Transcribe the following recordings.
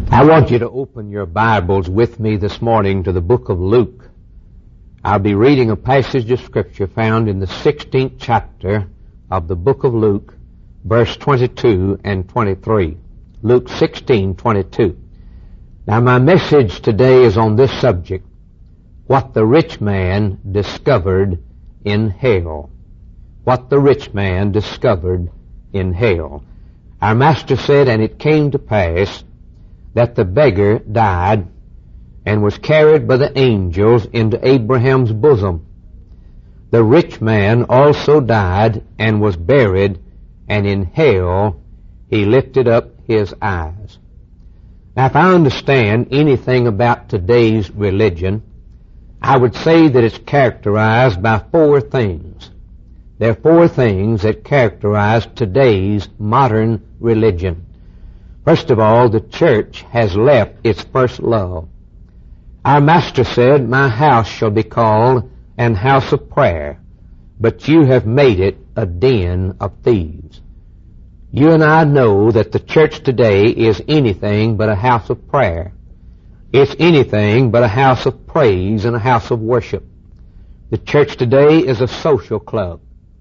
I want you to open your Bibles with me this morning to the book of Luke. I'll be reading a passage of Scripture found in the 16th chapter of the book of Luke, verse 22 and 23. Luke 16:22. Now my message today is on this subject, what the rich man discovered in hell. What the rich man discovered in hell. Our Master said, and it came to pass that the beggar died and was carried by the angels into Abraham's bosom. The rich man also died and was buried, and in hell he lifted up his eyes. Now, if I understand anything about today's religion, I would say that it's characterized by four things. There are four things that characterize today's modern religion. First of all, the church has left its first love. Our Master said, my house shall be called an house of prayer, but you have made it a den of thieves. You and I know that the church today is anything but a house of prayer. It's anything but a house of praise and a house of worship. The church today is a social club.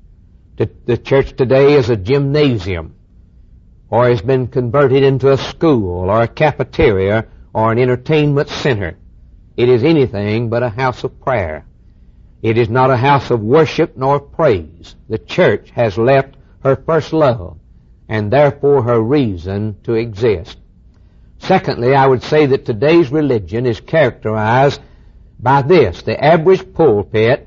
The church today is a gymnasium, or has been converted into a school, or a cafeteria, or an entertainment center. It is anything but a house of prayer. It is not a house of worship nor praise. The church has left her first love, and therefore her reason to exist. Secondly, I would say that today's religion is characterized by this. The average pulpit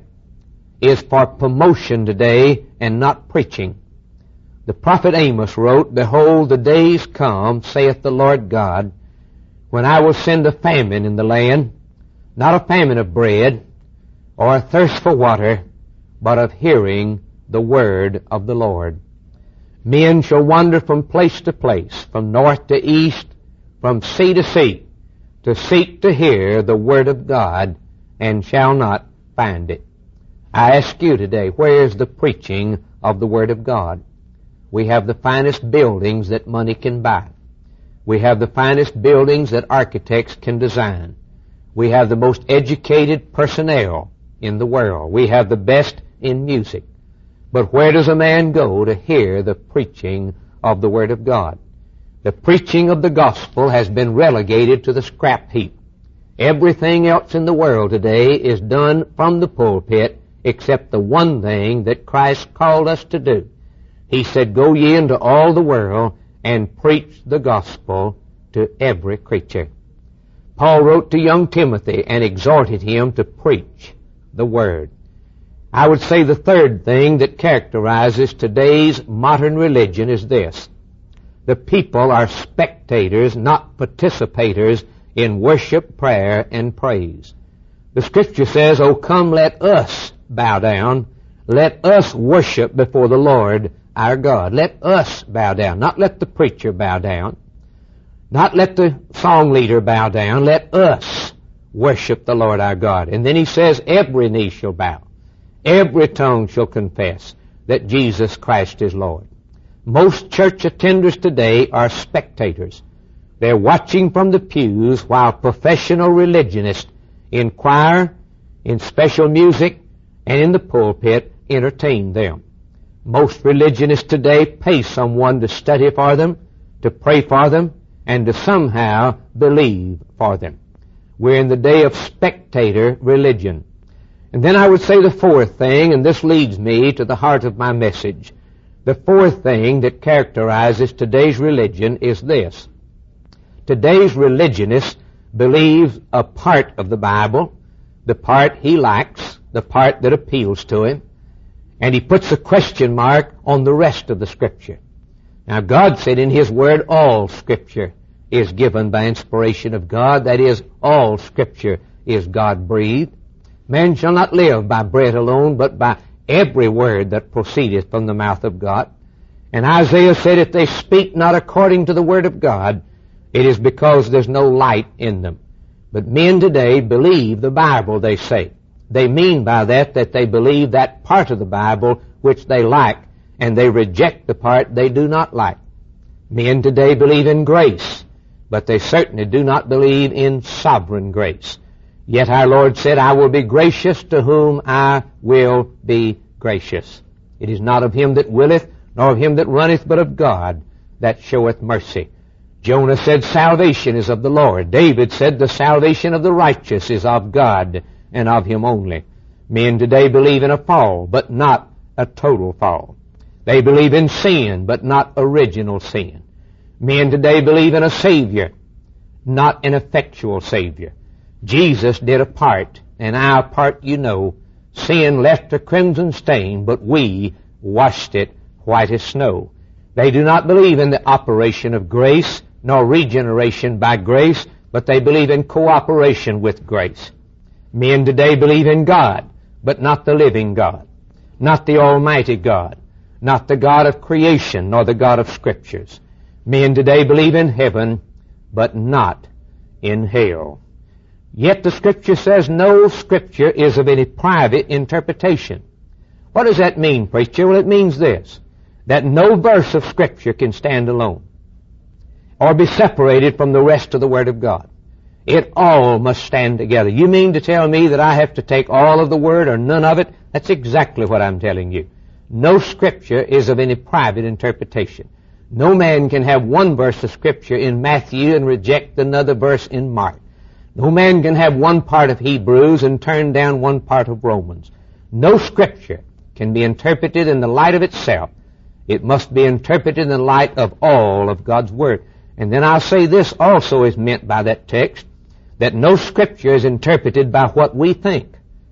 is for promotion today and not preaching. The prophet Amos wrote, behold, the days come, saith the Lord God, when I will send a famine in the land, not a famine of bread, or a thirst for water, but of hearing the word of the Lord. Men shall wander from place to place, from north to east, from sea to sea, to seek to hear the word of God, and shall not find it. I ask you today, where is the preaching of the word of God? We have the finest buildings that money can buy. We have the finest buildings that architects can design. We have the most educated personnel in the world. We have the best in music. But where does a man go to hear the preaching of the Word of God? The preaching of the gospel has been relegated to the scrap heap. Everything else in the world today is done from the pulpit except the one thing that Christ called us to do. He said, go ye into all the world and preach the gospel to every creature. Paul wrote to young Timothy and exhorted him to preach the word. I would say the third thing that characterizes today's modern religion is this. The people are spectators, not participators in worship, prayer, and praise. The Scripture says, oh, come, let us bow down. Let us worship before the Lord our God. Let us bow down. Not let the preacher bow down. Not let the song leader bow down. Let us worship the Lord our God. And then he says, every knee shall bow. Every tongue shall confess that Jesus Christ is Lord. Most church attenders today are spectators. They're watching from the pews while professional religionists in choir, in special music, and in the pulpit entertain them. Most religionists today pay someone to study for them, to pray for them, and to somehow believe for them. We're in the day of spectator religion. And then I would say the fourth thing, and this leads me to the heart of my message. The fourth thing that characterizes today's religion is this. Today's religionist believes a part of the Bible, the part he likes, the part that appeals to him, and he puts a question mark on the rest of the Scripture. Now, God said in His Word, all Scripture is given by inspiration of God. That is, all Scripture is God-breathed. Man shall not live by bread alone, but by every word that proceedeth from the mouth of God. And Isaiah said, if they speak not according to the Word of God, it is because there's no light in them. But men today believe the Bible, they say. They mean by that they believe that part of the Bible which they like, and they reject the part they do not like. Men today believe in grace. but they certainly do not believe in sovereign grace. Yet our Lord said, I will be gracious to whom I will be gracious. It is not of him that willeth, nor of him that runneth, but of God that showeth mercy. Jonah said, salvation is of the Lord. David said, the salvation of the righteous is of God and of him only. Men today believe in a fall, but not a total fall. They believe in sin, but not original sin. Men today believe in a Savior, not an effectual Savior. Jesus did a part, and our part you know. Sin left a crimson stain, but we washed it white as snow. They do not believe in the operation of grace, nor regeneration by grace, but they believe in cooperation with grace. Men today believe in God, but not the living God, not the Almighty God, not the God of creation, nor the God of Scriptures. Men today believe in heaven, but not in hell. Yet the Scripture says no Scripture is of any private interpretation. What does that mean, preacher? Well, it means this, that no verse of Scripture can stand alone or be separated from the rest of the Word of God. It all must stand together. You mean to tell me that I have to take all of the Word or none of it? That's exactly what I'm telling you. No Scripture is of any private interpretation. No man can have one verse of Scripture in Matthew and reject another verse in Mark. No man can have one part of Hebrews and turn down one part of Romans. No Scripture can be interpreted in the light of itself. It must be interpreted in the light of all of God's Word. And then I'll say this also is meant by that text, that no Scripture is interpreted by what we think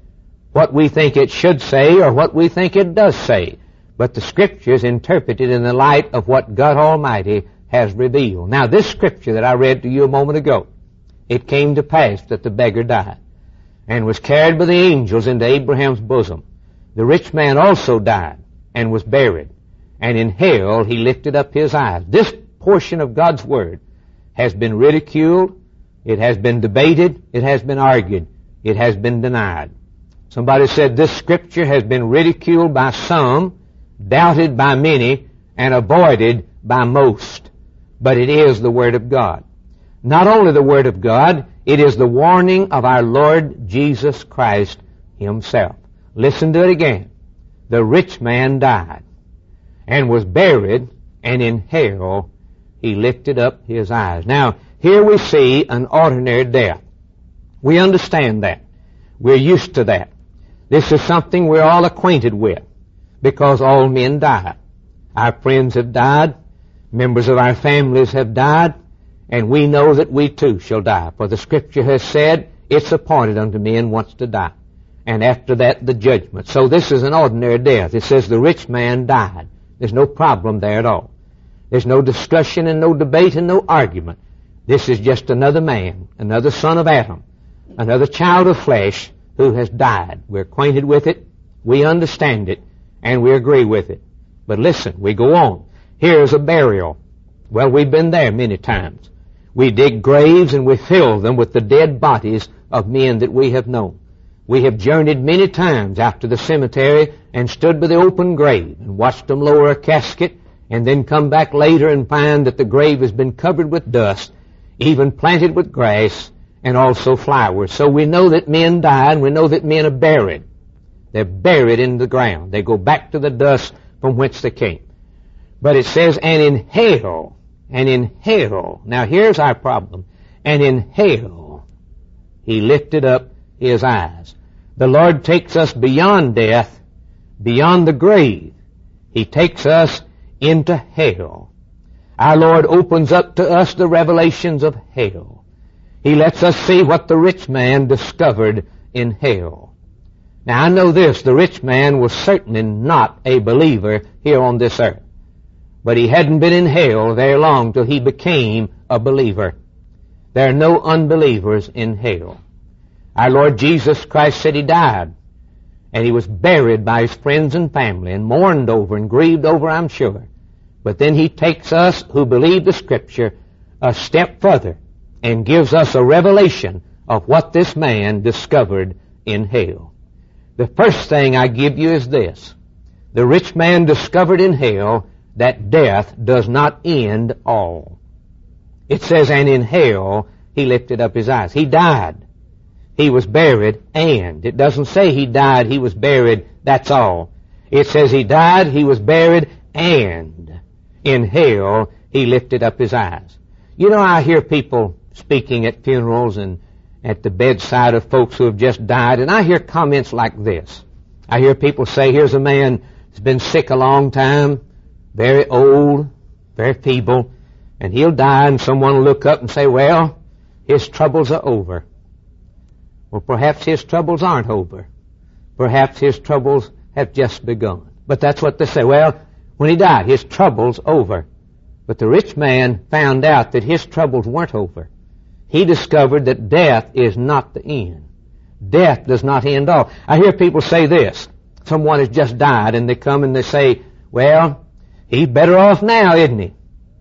it should say or what we think it does say. But the Scripture is interpreted in the light of what God Almighty has revealed. Now, this Scripture that I read to you a moment ago, it came to pass that the beggar died and was carried by the angels into Abraham's bosom. The rich man also died and was buried, and in hell he lifted up his eyes. This portion of God's Word has been ridiculed, it has been debated, it has been argued, it has been denied. Somebody said this Scripture has been ridiculed by some, doubted by many, and avoided by most. But it is the Word of God. Not only the Word of God, it is the warning of our Lord Jesus Christ Himself. Listen to it again. The rich man died and was buried, and in hell he lifted up his eyes. Now, here we see an ordinary death. We understand that. We're used to that. This is something we're all acquainted with, because all men die. Our friends have died, members of our families have died, and we know that we too shall die. For the Scripture has said, it's appointed unto men once to die, and after that the judgment. So this is an ordinary death. It says the rich man died. There's no problem there at all. There's no discussion and no debate and no argument. This is just another man, another son of Adam, another child of flesh who has died. We're acquainted with it, we understand it, and we agree with it. But listen, we go on. Here's a burial. Well, we've been there many times. We dig graves and we fill them with the dead bodies of men that we have known. We have journeyed many times out to the cemetery and stood by the open grave and watched them lower a casket and then come back later and find that the grave has been covered with dust, even planted with grass and also flowers. So we know that men die and we know that men are buried. They're buried in the ground. They go back to the dust from whence they came. But it says, and in hell, now here's our problem, and in hell he lifted up his eyes. The Lord takes us beyond death, beyond the grave. He takes us into hell. Our Lord opens up to us the revelations of hell. He lets us see what the rich man discovered in hell. Now I know this, the rich man was certainly not a believer here on this earth. But he hadn't been in hell very long till he became a believer. There are no unbelievers in hell. Our Lord Jesus Christ said he died, and he was buried by his friends and family, and mourned over and grieved over, I'm sure. But then he takes us who believe the Scripture a step further and gives us a revelation of what this man discovered in hell. The first thing I give you is this. The rich man discovered in hell that death does not end all. It says, and in hell he lifted up his eyes. He died. He was buried, and. It doesn't say he died, he was buried, that's all. It says he died, he was buried, and in hell he lifted up his eyes. You know, I hear people speaking at funerals and at the bedside of folks who have just died, and I hear comments like this. I hear people say, here's a man who's been sick a long time, very old, very feeble, and he'll die, and someone will look up and say, well, his troubles are over. Well, perhaps his troubles aren't over. Perhaps his troubles have just begun. But that's what they say. Well, when he died, his troubles over. But the rich man found out that his troubles weren't over. He discovered that death is not the end. Death does not end all. I hear people say this. Someone has just died, and they come and they say, well, he's better off now, isn't he?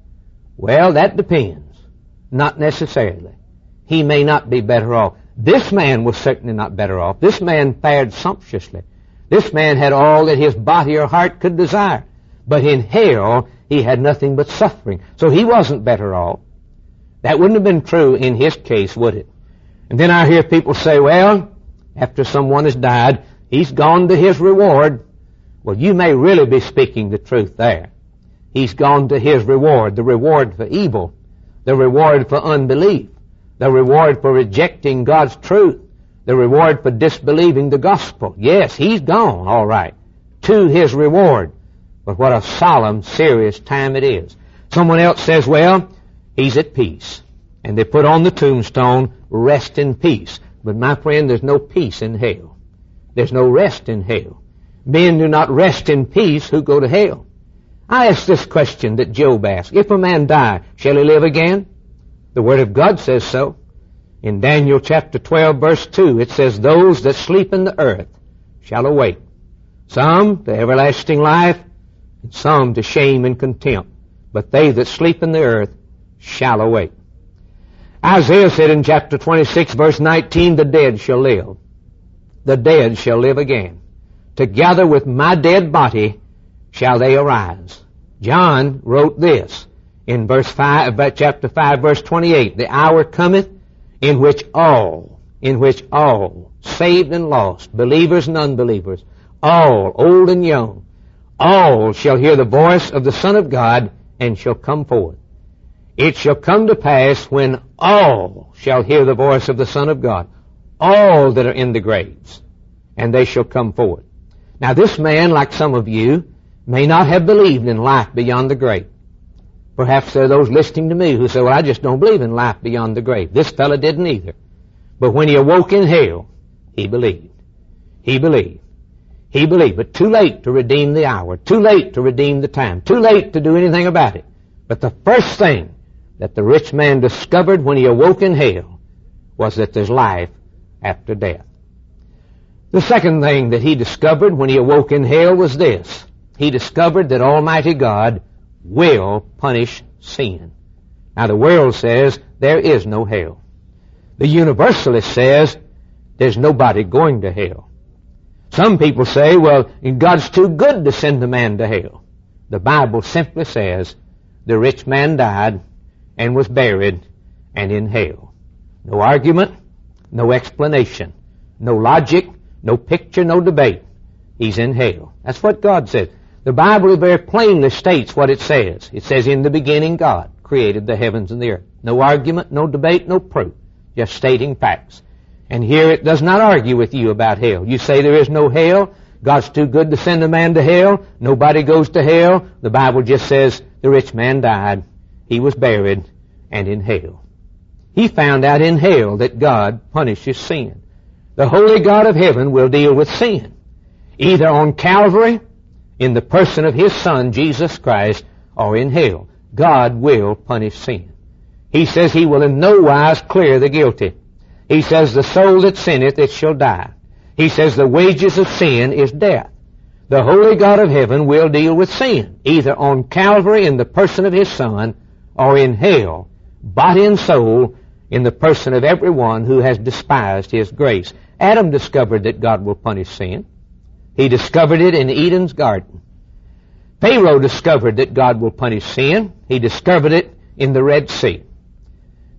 Well, that depends. Not necessarily. He may not be better off. This man was certainly not better off. This man fared sumptuously. This man had all that his body or heart could desire. But in hell, he had nothing but suffering. So he wasn't better off. That wouldn't have been true in his case, would it? And then I hear people say, well, after someone has died, he's gone to his reward. Well, you may really be speaking the truth there. He's gone to his reward, the reward for evil, the reward for unbelief, the reward for rejecting God's truth, the reward for disbelieving the gospel. Yes, he's gone, all right, to his reward. But what a solemn, serious time it is. Someone else says, well, he's at peace. And they put on the tombstone, rest in peace. But my friend, there's no peace in hell. There's no rest in hell. Men do not rest in peace who go to hell. I ask this question that Job asked. If a man die, shall he live again? The Word of God says so. In Daniel chapter 12, verse 2, it says, those that sleep in the earth shall awake. Some to everlasting life, and some to shame and contempt. But they that sleep in the earth shall awake. Isaiah said in chapter 26, verse 19, the dead shall live. The dead shall live again. Together with my dead body shall they arise. John wrote this in chapter 5, verse 28. The hour cometh in which all, saved and lost, believers and unbelievers, all, old and young, all shall hear the voice of the Son of God and shall come forth. It shall come to pass when all shall hear the voice of the Son of God, all that are in the graves, and they shall come forth. Now this man, like some of you, may not have believed in life beyond the grave. Perhaps there are those listening to me who say, well, I just don't believe in life beyond the grave. This fellow didn't either. But when he awoke in hell, he believed. He believed. He believed. But too late to redeem the hour. Too late to redeem the time. Too late to do anything about it. But the first thing that the rich man discovered when he awoke in hell was that there's life after death. The second thing that he discovered when he awoke in hell was this. He discovered that Almighty God will punish sin. Now the world says there is no hell. The universalist says there's nobody going to hell. Some people say, well, God's too good to send a man to hell. The Bible simply says the rich man died and was buried and in hell. No argument, no explanation, no logic, no picture, no debate. He's in hell. That's what God says. The Bible very plainly states what it says. It says, in the beginning God created the heavens and the earth. No argument, no debate, no proof. Just stating facts. And here it does not argue with you about hell. You say there is no hell. God's too good to send a man to hell. Nobody goes to hell. The Bible just says the rich man died. He was buried and in hell. He found out in hell that God punishes sin. The holy God of heaven will deal with sin, either on Calvary, in the person of His Son, Jesus Christ, or in hell. God will punish sin. He says He will in no wise clear the guilty. He says the soul that sinneth, it shall die. He says the wages of sin is death. The holy God of heaven will deal with sin, either on Calvary in the person of His Son, or in hell, body and soul, in the person of everyone who has despised His grace. Adam discovered that God will punish sin. He discovered it in Eden's garden. Pharaoh discovered that God will punish sin. He discovered it in the Red Sea.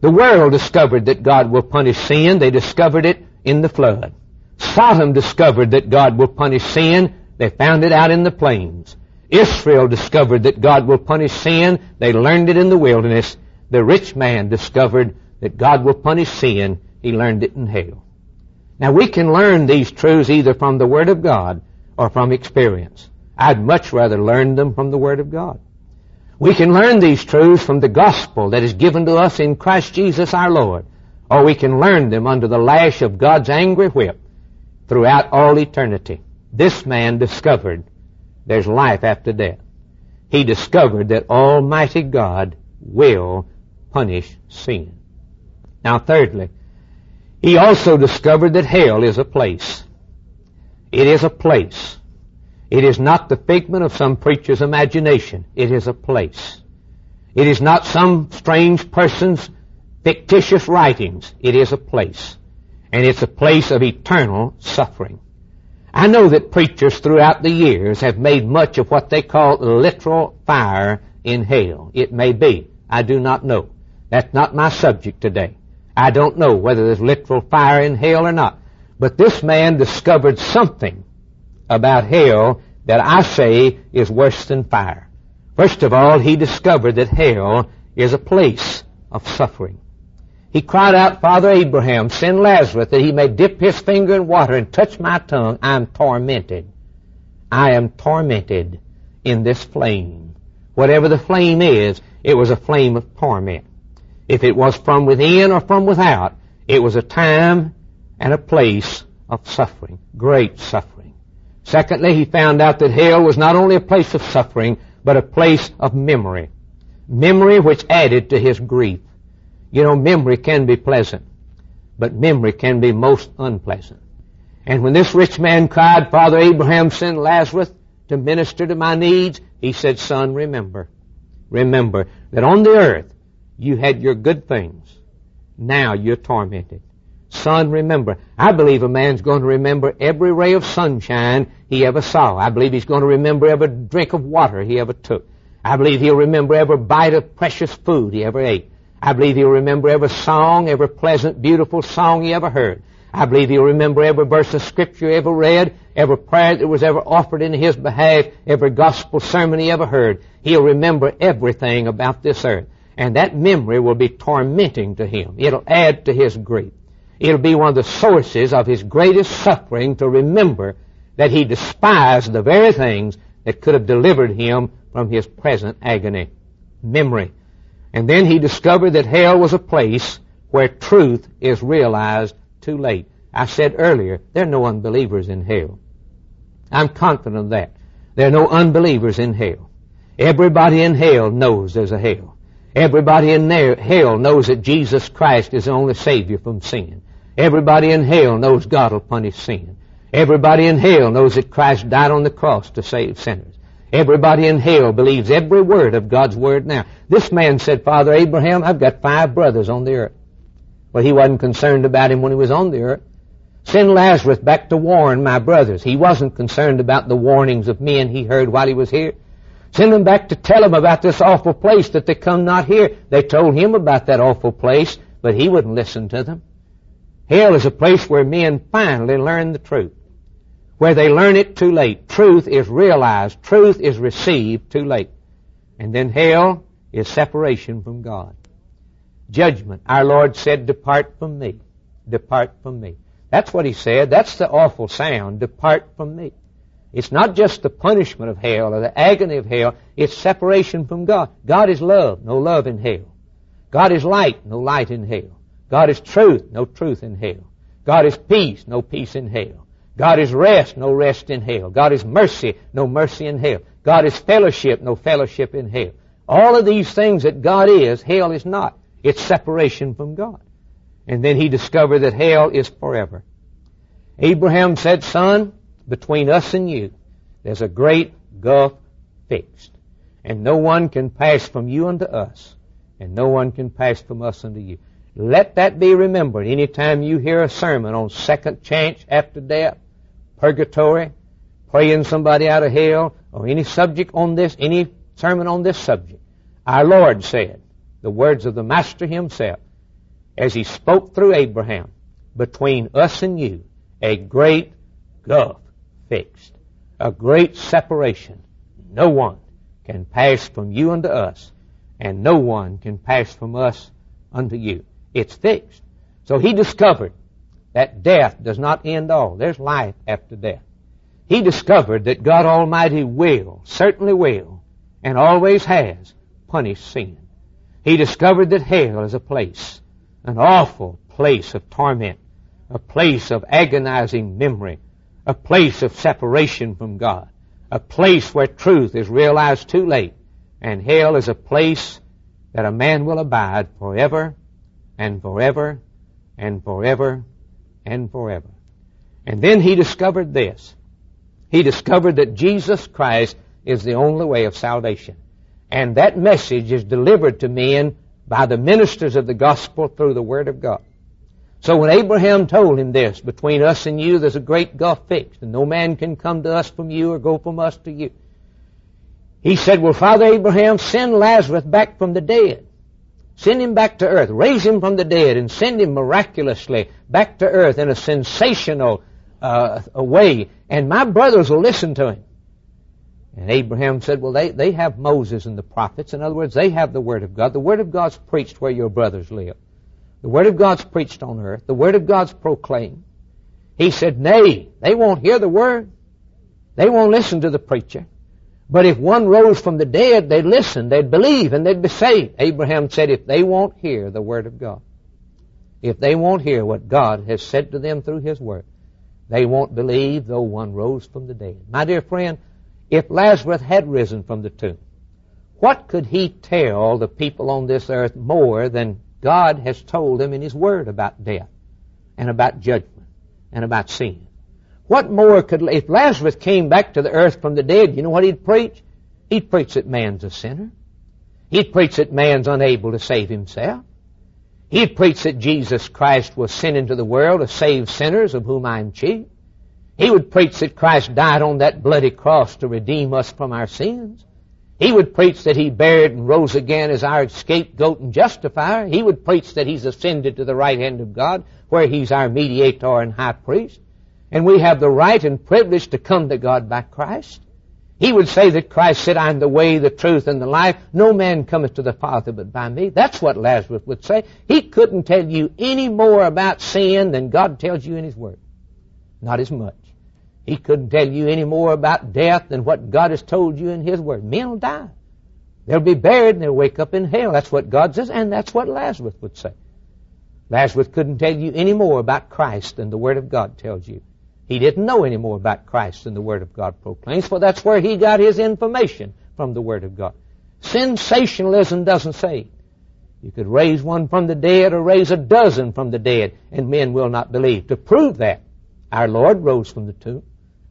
The world discovered that God will punish sin. They discovered it in the flood. Sodom discovered that God will punish sin. They found it out in the plains. Israel discovered that God will punish sin. They learned it in the wilderness. The rich man discovered that God will punish sin. He learned it in hell. Now we can learn these truths either from the Word of God or from experience. I'd much rather learn them from the Word of God. We can learn these truths from the gospel that is given to us in Christ Jesus our Lord, or we can learn them under the lash of God's angry whip throughout all eternity. This man discovered there's life after death. He discovered that Almighty God will punish sin. Now thirdly, he also discovered that hell is a place. It is a place. It is not the figment of some preacher's imagination. It is a place. It is not some strange person's fictitious writings. It is a place. And it's a place of eternal suffering. I know that preachers throughout the years have made much of what they call literal fire in hell. It may be. I do not know. That's not my subject today. I don't know whether there's literal fire in hell or not. But this man discovered something about hell that I say is worse than fire. First of all, he discovered that hell is a place of suffering. He cried out, Father Abraham, send Lazarus that he may dip his finger in water and touch my tongue. I am tormented. I am tormented in this flame. Whatever the flame is, it was a flame of torment. If it was from within or from without, it was a time and a place of suffering, great suffering. Secondly, he found out that hell was not only a place of suffering, but a place of memory. Memory which added to his grief. You know, memory can be pleasant, but memory can be most unpleasant. And when this rich man cried, Father Abraham, send Lazarus to minister to my needs, he said, Son, remember that on the earth you had your good things. Now you're tormented. Son, remember. I believe a man's going to remember every ray of sunshine he ever saw. I believe he's going to remember every drink of water he ever took. I believe he'll remember every bite of precious food he ever ate. I believe he'll remember every song, every pleasant, beautiful song he ever heard. I believe he'll remember every verse of Scripture he ever read, every prayer that was ever offered in his behalf, every gospel sermon he ever heard. He'll remember everything about this earth. And that memory will be tormenting to him. It'll add to his grief. It'll be one of the sources of his greatest suffering to remember that he despised the very things that could have delivered him from his present agony. Memory. And then he discovered that hell was a place where truth is realized too late. I said earlier, there are no unbelievers in hell. I'm confident of that. There are no unbelievers in hell. Everybody in hell knows there's a hell. Everybody in hell knows that Jesus Christ is the only Savior from sin. Everybody in hell knows God will punish sin. Everybody in hell knows that Christ died on the cross to save sinners. Everybody in hell believes every word of God's Word now. This man said, Father Abraham, I've got 5 brothers on the earth. Well, he wasn't concerned about him when he was on the earth. Send Lazarus back to warn my brothers. He wasn't concerned about the warnings of men he heard while he was here. Send them back to tell them about this awful place that they come not here. They told him about that awful place, but he wouldn't listen to them. Hell is a place where men finally learn the truth, where they learn it too late. Truth is realized. Truth is received too late. And then hell is separation from God. Judgment. Our Lord said, depart from me. Depart from me. That's what he said. That's the awful sound. Depart from me. It's not just the punishment of hell or the agony of hell. It's separation from God. God is love. No love in hell. God is light. No light in hell. God is truth. No truth in hell. God is peace. No peace in hell. God is rest. No rest in hell. God is mercy. No mercy in hell. God is fellowship. No fellowship in hell. All of these things that God is, hell is not. It's separation from God. And then he discovered that hell is forever. Abraham said, Son, between us and you, there's a great gulf fixed. And no one can pass from you unto us, and no one can pass from us unto you. Let that be remembered anytime you hear a sermon on second chance after death, purgatory, praying somebody out of hell, or any subject on this, any sermon on this subject. Our Lord said, the words of the Master himself, as He spoke through Abraham, between us and you, a great gulf fixed, a great separation. No one can pass from you unto us, and no one can pass from us unto you. It's fixed. So He discovered that death does not end all. There's life after death. He discovered that God Almighty will, certainly will, and always has, punish sin. He discovered that hell is a place, an awful place of torment, a place of agonizing memory, a place of separation from God, a place where truth is realized too late, and hell is a place that a man will abide forever and forever and forever and forever. And then he discovered this. He discovered that Jesus Christ is the only way of salvation. And that message is delivered to men by the ministers of the gospel through the Word of God. So when Abraham told him this, between us and you there's a great gulf fixed, and no man can come to us from you or go from us to you. He said, well, Father Abraham, send Lazarus back from the dead. Send him back to earth. Raise him from the dead and send him miraculously back to earth in a sensational way. And my brothers will listen to him. And Abraham said, well, they have Moses and the prophets. In other words, they have the Word of God. The Word of God's preached where your brothers live. The Word of God's preached on earth. The Word of God's proclaimed. He said, nay, they won't hear the Word. They won't listen to the preacher. But if one rose from the dead, they'd listen, they'd believe, and they'd be saved. Abraham said, if they won't hear the Word of God, if they won't hear what God has said to them through His Word, they won't believe though one rose from the dead. My dear friend, if Lazarus had risen from the tomb, what could he tell the people on this earth more than God has told them in His Word about death and about judgment and about sin? What more could, if Lazarus came back to the earth from the dead, you know what he'd preach? He'd preach that man's a sinner. He'd preach that man's unable to save himself. He'd preach that Jesus Christ was sent into the world to save sinners, of whom I am chief. He would preach that Christ died on that bloody cross to redeem us from our sins. He would preach that He buried and rose again as our scapegoat and justifier. He would preach that He's ascended to the right hand of God, where He's our mediator and high priest. And we have the right and privilege to come to God by Christ. He would say that Christ said, I am the way, the truth, and the life. No man cometh to the Father but by me. That's what Lazarus would say. He couldn't tell you any more about sin than God tells you in His Word. Not as much. He couldn't tell you any more about death than what God has told you in His Word. Men will die. They'll be buried and they'll wake up in hell. That's what God says, and that's what Lazarus would say. Lazarus couldn't tell you any more about Christ than the Word of God tells you. He didn't know any more about Christ than the Word of God proclaims, for that's where he got his information, from the Word of God. Sensationalism doesn't save. You could raise one from the dead or raise a dozen from the dead, and men will not believe. To prove that, our Lord rose from the tomb,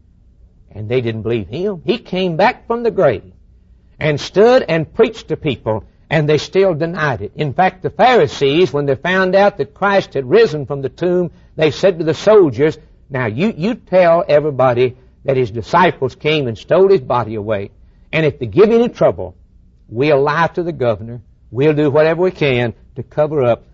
and they didn't believe Him. He came back from the grave and stood and preached to people, and they still denied it. In fact, the Pharisees, when they found out that Christ had risen from the tomb, they said to the soldiers, now, you tell everybody that His disciples came and stole His body away, and if they give any trouble, we'll lie to the governor. We'll do whatever we can to cover up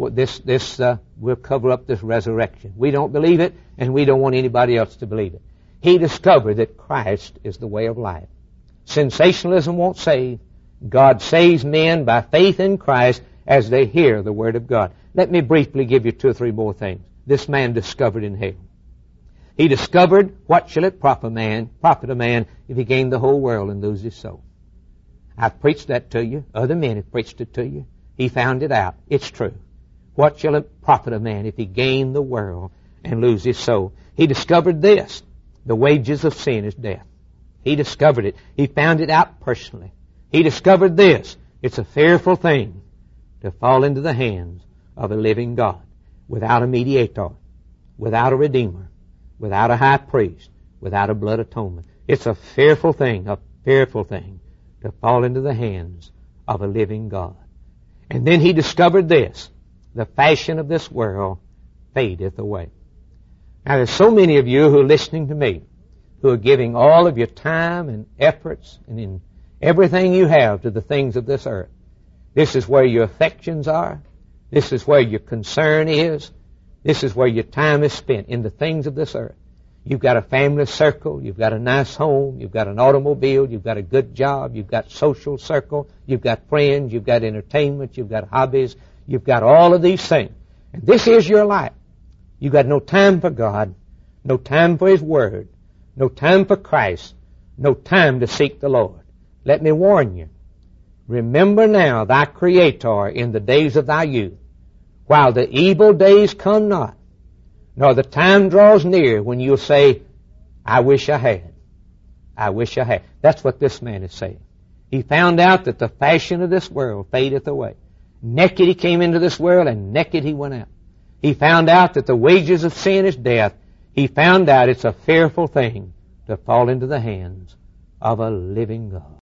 we'll cover up this resurrection. We don't believe it, and we don't want anybody else to believe it. He discovered that Christ is the way of life. Sensationalism won't save. God saves men by faith in Christ as they hear the Word of God. Let me briefly give you 2 or 3 more things. This man discovered in hell. He discovered, what shall it profit a man if he gain the whole world and lose his soul? I've preached that to you. Other men have preached it to you. He found it out. It's true. What shall it profit a man if he gain the world and lose his soul? He discovered this. The wages of sin is death. He discovered it. He found it out personally. He discovered this. It's a fearful thing to fall into the hands of a living God without a mediator, without a redeemer, without a high priest, without a blood atonement. It's a fearful thing to fall into the hands of a living God. And then he discovered this. The fashion of this world fadeth away. Now there's so many of you who are listening to me, who are giving all of your time and efforts and in everything you have to the things of this earth. This is where your affections are. This is where your concern is. This is where your time is spent, in the things of this earth. You've got a family circle. You've got a nice home. You've got an automobile. You've got a good job. You've got social circle. You've got friends. You've got entertainment. You've got hobbies. You've got all of these things. And this is your life. You've got no time for God, no time for His Word, no time for Christ, no time to seek the Lord. Let me warn you. Remember now thy Creator in the days of thy youth, while the evil days come not, nor the time draws near when you'll say, I wish I had. I wish I had. That's what this man is saying. He found out that the fashion of this world fadeth away. Naked he came into this world, and naked he went out. He found out that the wages of sin is death. He found out it's a fearful thing to fall into the hands of a living God.